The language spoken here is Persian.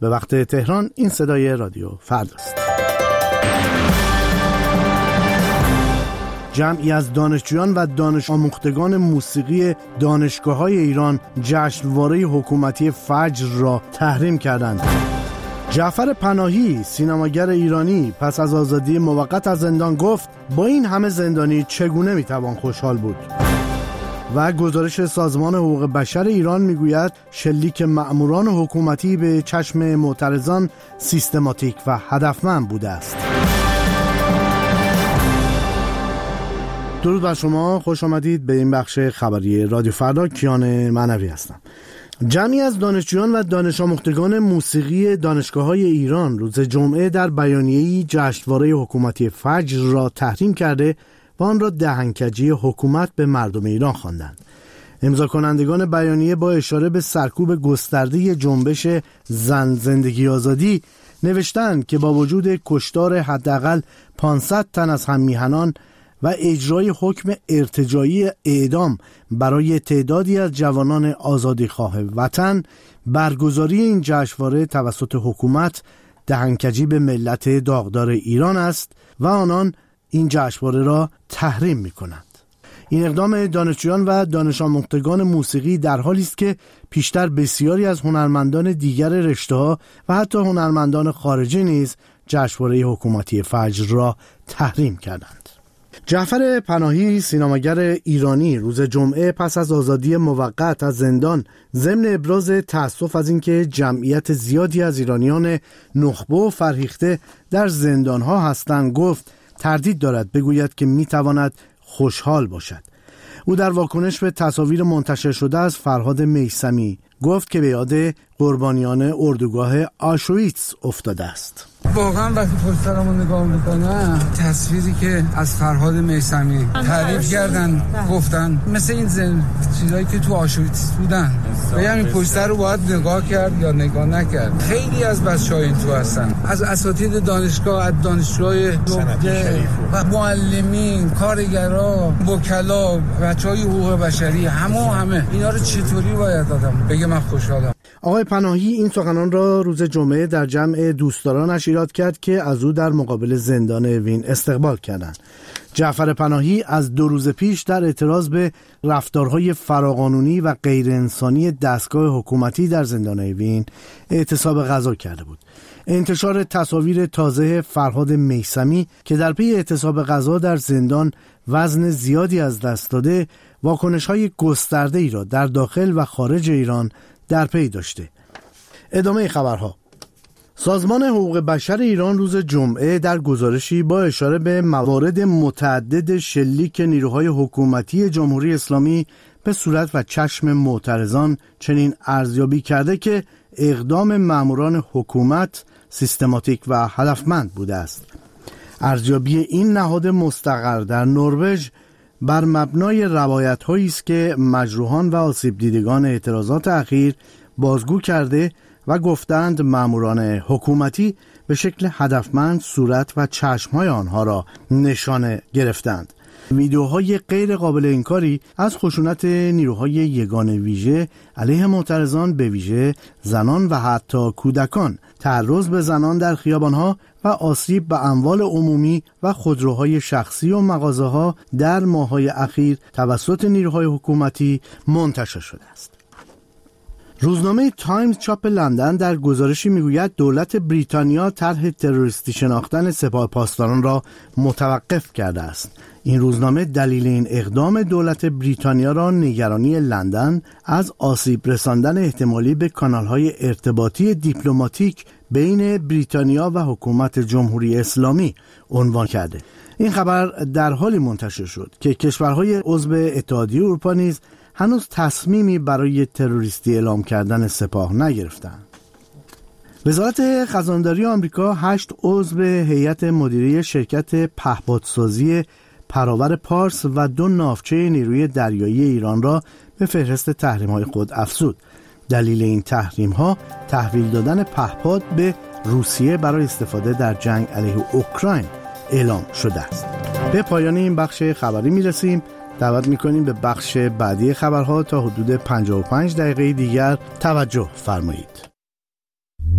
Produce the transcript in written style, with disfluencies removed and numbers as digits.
به وقت تهران این صدای رادیو فرداست. جمعی از دانشجویان و دانش آموختگان موسیقی دانشگاه‌های ایران جشنواره حکومتی فجر را تحریم کردند. جعفر پناهی، سینماگر ایرانی، پس از آزادی موقت از زندان گفت با این همه زندانی چگونه میتوان خوشحال بود؟ و گزارش سازمان حقوق بشر ایران میگوید شلیک مأموران حکومتی به چشم معترضان سیستماتیک و هدفمند بوده است. درود بر شما، خوش آمدید به این بخش خبری رادیو فردا. کیان معنوی هستم. جمعی از دانشجویان و دانش آموختگان موسیقی دانشگاه‌های ایران روز جمعه در بیانیه‌ای جشنواره حکومتی فجر را تحریم کرده و آن را دهنکجی حکومت به مردم ایران خواندند. امضا کنندگان بیانیه با اشاره به سرکوب گسترده جنبش زن زندگی آزادی نوشتند که با وجود کشتار حداقل 500 تن از هم‌میهنان و اجرای حکم ارتجاعی اعدام برای تعدادی از جوانان آزادیخواه وطن، برگزاری این جشنواره توسط حکومت دهنکجی به ملت داغدار ایران است و آنان این جشنواره را تحریم می‌کنند. این اقدام دانشجویان و دانش آموختگان موسیقی در حالی است که پیشتر بسیاری از هنرمندان دیگر رشته‌ها و حتی هنرمندان خارجی نیز جشنواره حکومتی فجر را تحریم کردند. جعفر پناهی، سینماگر ایرانی، روز جمعه پس از آزادی موقت از زندان ضمن ابراز تأسف از اینکه جمعیت زیادی از ایرانیان نخبه و فرهیخته در زندان‌ها هستند گفت تردید دارد بگوید که می‌تواند خوشحال باشد. او در واکنش به تصاویر منتشر شده از فرهاد میثمی گفت که به یاد قربانیان اردوگاه آشویتس افتاده است. واقعا وقتی پشت سرمون نگاه میکنم تصویری که از فرهاد میثمی تعریف کردن گفتن مثل این چیزایی که تو آشویتس بودن، بگم این پشت سر رو باید نگاه کرد یا نگاه نکرد. خیلی از بچه‌ها این تو هستن، از اساتید دانشگاه، از دانشجوهای نخبه و معلمین، کارگرا، وکلا، بچهای حقوق بشری، همه اینا رو چطوری باید آدم بگه من خوشحالم. آقای پناهی این سخنان را روز جمعه در جمع دوستدارانش ایراد کرد که از او در مقابل زندان وین استقبال کردند. جعفر پناهی از 2 روز پیش در اعتراض به رفتارهای فراقانونی و غیر انسانی دستگاه حکومتی در زندان وین اعتصاب غذا کرده بود. انتشار تصاویر تازه فرهاد میثمی که در پی اعتصاب غذا در زندان وزن زیادی از دست داده، واکنش‌های گسترده‌ای را در داخل و خارج ایران در پی داشته. ادامه خبرها. سازمان حقوق بشر ایران روز جمعه در گزارشی با اشاره به موارد متعدد شلیک نیروهای حکومتی جمهوری اسلامی به صورت و چشم معترضان چنین ارزیابی کرده که اقدام ماموران حکومت سیستماتیک و هدفمند بوده است. ارزیابی این نهاد مستقر در نروژ بر مبنای روایت‌هایی است که مجروحان و آسیب دیدگان اعتراضات اخیر بازگو کرده و گفتند ماموران حکومتی به شکل هدفمند صورت و چشم‌های آنها را نشانه گرفتند. ویدیوهای غیر قابل انکاری از خشونت نیروهای یگان ویژه علیه معترضان به ویژه زنان و حتی کودکان، تعرض به زنان در خیابانها و آسیب به اموال عمومی و خودروهای شخصی و مغازه‌ها در ماه‌های اخیر توسط نیروهای حکومتی منتشر شده است. روزنامه تایمز چاپ لندن در گزارشی میگوید دولت بریتانیا طرح تروریستی شناختن سپاه پاسداران را متوقف کرده است. این روزنامه دلیل این اقدام دولت بریتانیا را نگرانی لندن از آسیب رساندن احتمالی به کانال‌های ارتباطی دیپلماتیک بین بریتانیا و حکومت جمهوری اسلامی عنوان کرده. این خبر در حالی منتشر شد که کشورهای عضو اتحادیه اروپا نیز هنوز تصمیمی برای تروریستی اعلام کردن سپاه نگرفتند. وزارت خزانداری آمریکا 8 عضو هیئت مدیره شرکت پهپادسازی پراور پارس و 2 ناوچه نیروی دریایی ایران را به فهرست تحریم‌های خود افزود. دلیل این تحریم‌ها تحویل دادن پهپاد به روسیه برای استفاده در جنگ علیه اوکراین اعلام شده است. به پایان این بخش خبری می‌رسیم. دعوت می‌کنیم به بخش بعدی خبرها تا حدود 55 دقیقه دیگر توجه فرمایید.